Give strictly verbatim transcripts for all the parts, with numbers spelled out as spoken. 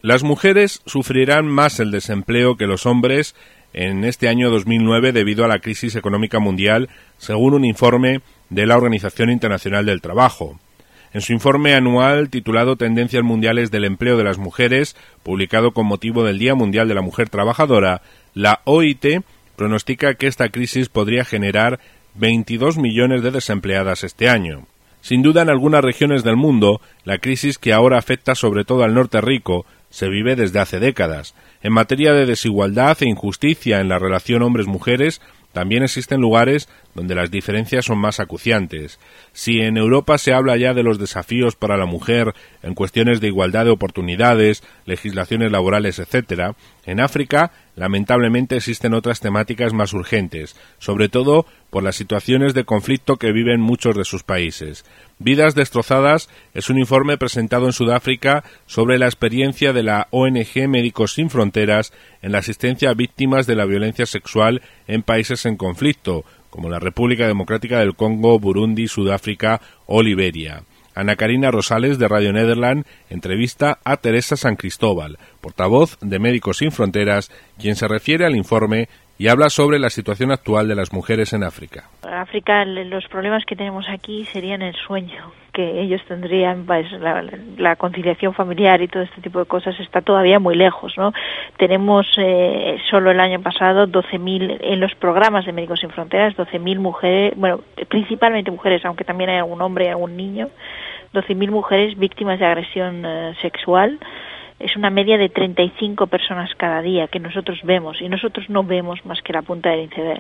Las mujeres sufrirán más el desempleo que los hombres en este año dos mil nueve debido a la crisis económica mundial, según un informe de la Organización Internacional del Trabajo. En su informe anual titulado Tendencias Mundiales del Empleo de las Mujeres, publicado con motivo del Día Mundial de la Mujer Trabajadora, la O I T pronostica que esta crisis podría generar veintidós millones de desempleadas este año. Sin duda, en algunas regiones del mundo, la crisis que ahora afecta sobre todo al norte rico se vive desde hace décadas. En materia de desigualdad e injusticia en la relación hombres-mujeres, también existen lugares donde las diferencias son más acuciantes. Si en Europa se habla ya de los desafíos para la mujer en cuestiones de igualdad de oportunidades, legislaciones laborales, etcétera, en África, lamentablemente, existen otras temáticas más urgentes, sobre todo por las situaciones de conflicto que viven muchos de sus países. Vidas destrozadas es un informe presentado en Sudáfrica sobre la experiencia de la O N G Médicos Sin Fronteras en la asistencia a víctimas de la violencia sexual en países en conflicto, como la República Democrática del Congo, Burundi, Sudáfrica o Liberia. Ana Karina Rosales, de Radio Nederland, entrevista a Teresa San Cristóbal, portavoz de Médicos Sin Fronteras, quien se refiere al informe y habla sobre la situación actual de las mujeres en África. África, los problemas que tenemos aquí serían el sueño que ellos tendrían, pues, la, la conciliación familiar y todo este tipo de cosas está todavía muy lejos, ¿no? Tenemos eh, solo el año pasado doce mil en los programas de Médicos Sin Fronteras, doce mil mujeres, bueno, principalmente mujeres, aunque también hay algún hombre y algún niño, doce mil mujeres víctimas de agresión eh, sexual. Es una media de treinta y cinco personas cada día que nosotros vemos, y nosotros no vemos más que la punta del iceberg.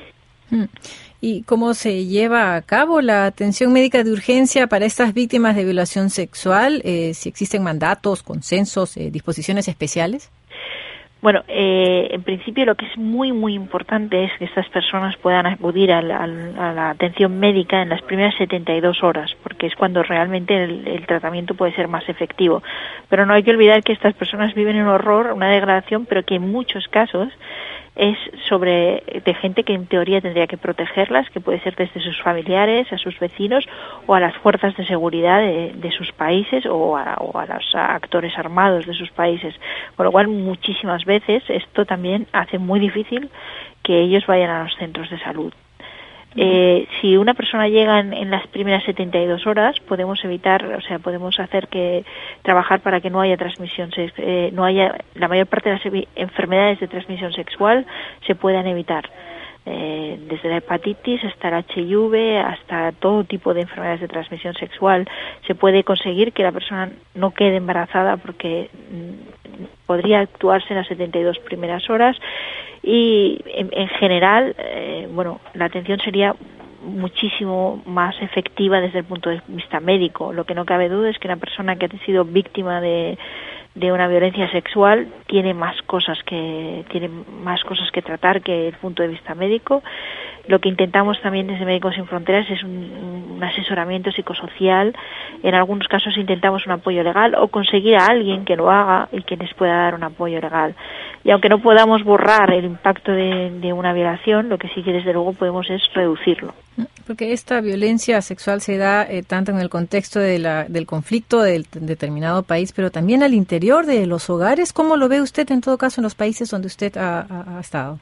¿Y cómo se lleva a cabo la atención médica de urgencia para estas víctimas de violación sexual? Eh, ¿Si existen mandatos, consensos, eh, disposiciones especiales? Bueno, eh, en principio lo que es muy, muy importante es que estas personas puedan acudir a la, a la atención médica en las primeras setenta y dos horas, porque es cuando realmente el, el tratamiento puede ser más efectivo. Pero no hay que olvidar que estas personas viven un horror, una degradación, pero que en muchos casos es sobre de gente que en teoría tendría que protegerlas, que puede ser desde sus familiares, a sus vecinos o a las fuerzas de seguridad de, de sus países o a, o a los actores armados de sus países. Con lo cual, muchísimas veces esto también hace muy difícil que ellos vayan a los centros de salud. Eh, si una persona llega en, en las primeras setenta y dos horas, podemos evitar, o sea, podemos hacer que trabajar para que no haya transmisión, eh, no haya, la mayor parte de las enfermedades de transmisión sexual se puedan evitar. Eh, desde la hepatitis hasta el H I V, hasta todo tipo de enfermedades de transmisión sexual, se puede conseguir que la persona no quede embarazada porque mm, podría actuarse en las setenta y dos primeras horas. Y en, en general, eh, bueno, la atención sería muchísimo más efectiva desde el punto de vista médico. Lo que no cabe duda es que una persona que ha sido víctima de, de una violencia sexual tiene más cosas que tiene más cosas que tratar que el punto de vista médico. Lo que intentamos también desde Médicos Sin Fronteras es un, un asesoramiento psicosocial. En algunos casos intentamos un apoyo legal o conseguir a alguien que lo haga y que les pueda dar un apoyo legal. Y aunque no podamos borrar el impacto de, de una violación, lo que sí que desde luego podemos es reducirlo. Porque esta violencia sexual se da eh, tanto en el contexto de la, del conflicto del determinado país, pero también al interior de los hogares. ¿Cómo lo ve usted en todo caso en los países donde usted ha, ha, ha estado?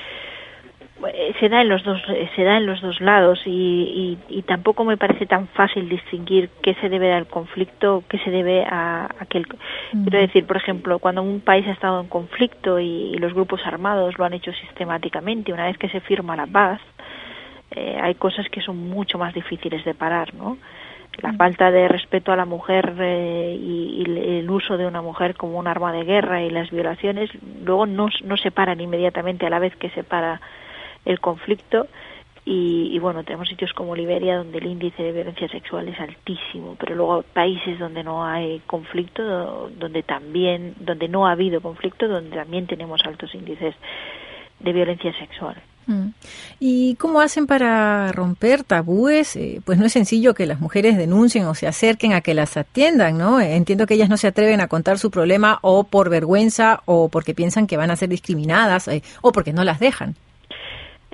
Se da en los dos, se da en los dos lados y, y, y tampoco me parece tan fácil distinguir qué se debe al conflicto, qué se debe a aquel. Mm. Quiero decir, por ejemplo, cuando un país ha estado en conflicto y, y los grupos armados lo han hecho sistemáticamente, una vez que se firma la paz, eh, hay cosas que son mucho más difíciles de parar, ¿no? La falta de respeto a la mujer eh, y, y el uso de una mujer como un arma de guerra y las violaciones luego no, no se paran inmediatamente a la vez que se para el conflicto y, y bueno, tenemos sitios como Liberia donde el índice de violencia sexual es altísimo, pero luego hay países donde no hay conflicto, donde también, donde no ha habido conflicto, donde también tenemos altos índices de violencia sexual. ¿Y cómo hacen para romper tabúes? Eh, pues no es sencillo que las mujeres denuncien o se acerquen a que las atiendan, ¿no? Entiendo que ellas no se atreven a contar su problema o por vergüenza o porque piensan que van a ser discriminadas eh, o porque no las dejan.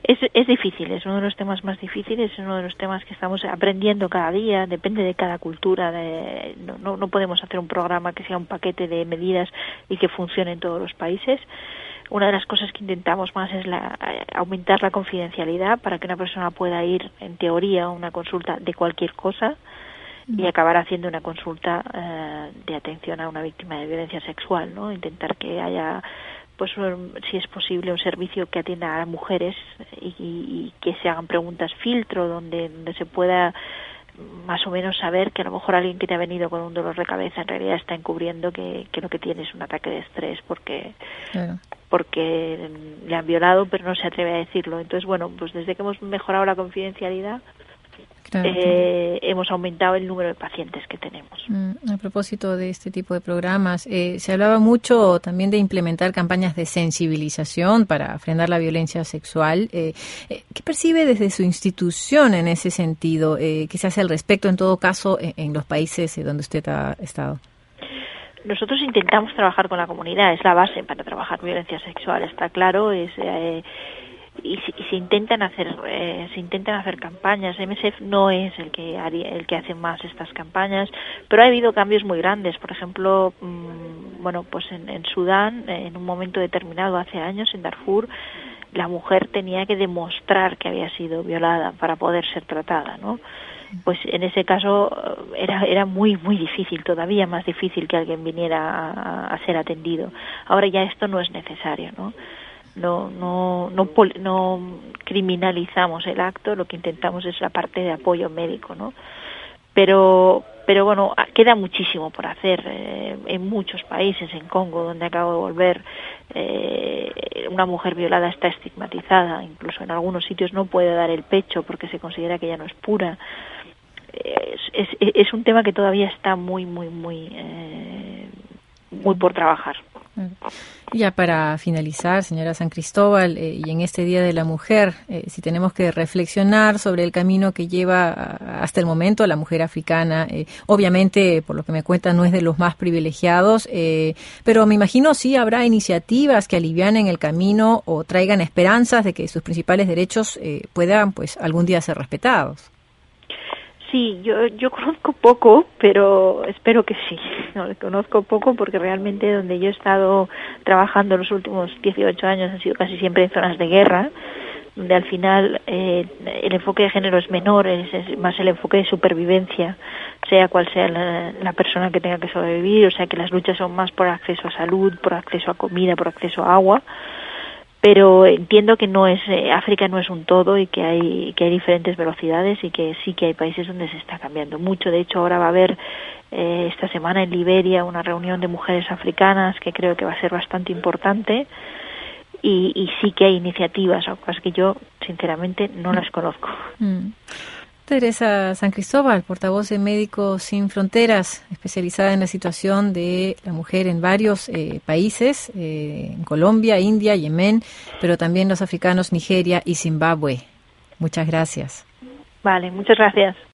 Es, es difícil, es uno de los temas más difíciles, es uno de los temas que estamos aprendiendo cada día, depende de cada cultura, de, no, no, no podemos hacer un programa que sea un paquete de medidas y que funcione en todos los países. Una de las cosas que intentamos más es la, aumentar la confidencialidad para que una persona pueda ir, en teoría, a una consulta de cualquier cosa y acabar haciendo una consulta eh, de atención a una víctima de violencia sexual, ¿no? Intentar que haya, pues, si es posible, un servicio que atienda a mujeres y, y, y que se hagan preguntas filtro, donde, donde se pueda más o menos saber que a lo mejor alguien que te ha venido con un dolor de cabeza en realidad está encubriendo que, que lo que tiene es un ataque de estrés porque claro. porque le han violado pero no se atreve a decirlo. Entonces, bueno, pues desde que hemos mejorado la confidencialidad, claro, eh, hemos aumentado el número de pacientes que tenemos. Mm, a propósito de este tipo de programas, eh, se hablaba mucho también de implementar campañas de sensibilización para frenar la violencia sexual. Eh, eh, ¿Qué percibe desde su institución en ese sentido? Eh, ¿Qué se hace al respecto, en todo caso, en, en los países donde usted ha estado? Nosotros intentamos trabajar con la comunidad, es la base para trabajar violencia sexual, está claro, es... Eh, y se, y se intentan hacer eh, se intentan hacer campañas. M S F no es el que haría, el que hace más estas campañas, pero ha habido cambios muy grandes. Por ejemplo, mmm, bueno, pues en, en Sudán, en un momento determinado hace años, en Darfur, la mujer tenía que demostrar que había sido violada para poder ser tratada, ¿no? Pues en ese caso era era muy muy difícil, todavía más difícil que alguien viniera a, a ser atendido. Ahora ya esto no es necesario, ¿no? No, no, no, no criminalizamos el acto, lo que intentamos es la parte de apoyo médico, ¿no? Pero, pero bueno, queda muchísimo por hacer eh, en muchos países. En Congo, donde acabo de volver, eh, una mujer violada está estigmatizada, incluso en algunos sitios no puede dar el pecho porque se considera que ya no es pura. Es, es, es un tema que todavía está muy, muy, muy, eh, muy por trabajar. Ya para finalizar, señora San Cristóbal, eh, y en este Día de la Mujer, eh, si tenemos que reflexionar sobre el camino que lleva a, hasta el momento la mujer africana, eh, obviamente, por lo que me cuentan, no es de los más privilegiados, eh, pero me imagino sí habrá iniciativas que alivianen el camino o traigan esperanzas de que sus principales derechos eh, puedan, pues, algún día ser respetados. Sí, yo yo conozco poco, pero espero que sí. No, conozco poco porque realmente donde yo he estado trabajando los últimos dieciocho años han sido casi siempre en zonas de guerra, donde al final eh, el enfoque de género es menor, es, es más el enfoque de supervivencia, sea cual sea la, la persona que tenga que sobrevivir, o sea que las luchas son más por acceso a salud, por acceso a comida, por acceso a agua. Pero entiendo que no es eh, África no es un todo y que hay que hay diferentes velocidades y que sí que hay países donde se está cambiando mucho. De hecho, ahora va a haber eh, esta semana en Liberia una reunión de mujeres africanas que creo que va a ser bastante importante y, y sí que hay iniciativas, aunque es que yo sinceramente no las conozco. Mm. Teresa San Cristóbal, portavoz de Médicos Sin Fronteras, especializada en la situación de la mujer en varios eh, países, eh, en Colombia, India, Yemen, pero también los africanos, Nigeria y Zimbabue. Muchas gracias. Vale, muchas gracias.